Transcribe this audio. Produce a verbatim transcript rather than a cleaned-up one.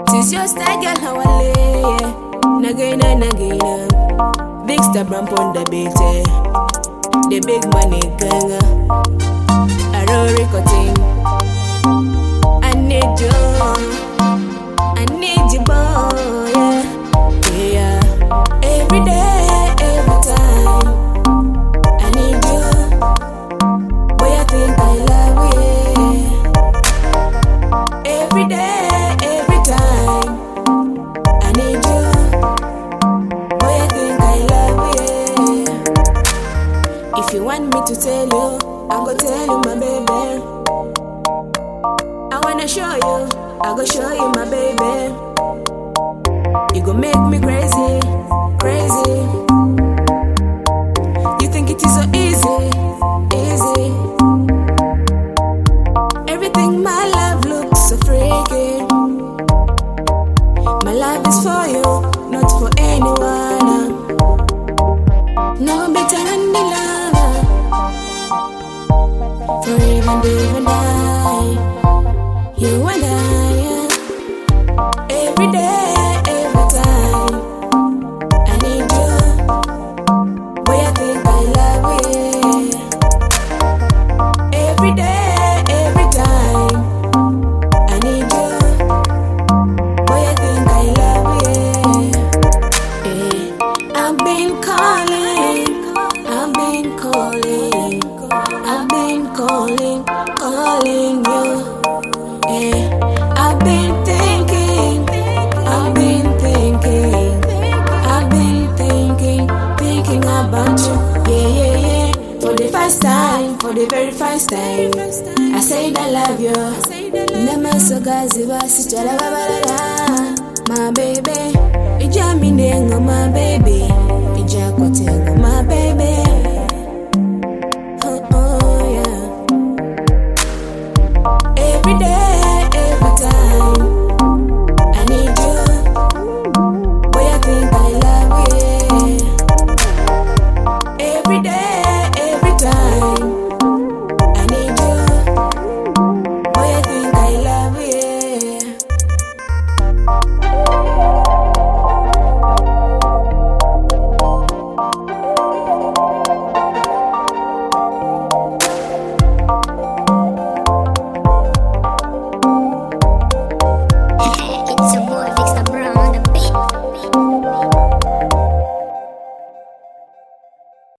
Tis your style, girl, how I lay. Nagina, nagina. Big star bump on the beat, eh. The big money ganga. I roll recording. I need you. I need you, boy. Yeah. Yeah. Every day, every time. I need you. Boy, I think I love you. Every day, every time. I need you. Boy, I think I love you. If you want me to tell you, I'm gonna tell you, my baby. I wanna show you, I go show you, my baby. You gon' make me crazy, crazy. You think it is so easy, easy. Everything my love looks so freaky. My love is for you, not for anyone. No better than the lover. Forever and even die. You and I, yeah. Every day, every time. I need you. Boy, I think I love you. Every day, every time. I need you. Boy, I think I love you. Eh. I've been calling, I've been calling, I've been calling, calling you. Yeah. I've been thinking, I've been thinking, I've been thinking, thinking about you. Yeah, yeah, yeah. For the first time, for the very first time, I said I love you. Nema sogazi basi chala babalala. My baby, ija minengo, my baby, ija kotengo, my baby. Oh, oh, yeah. Every day.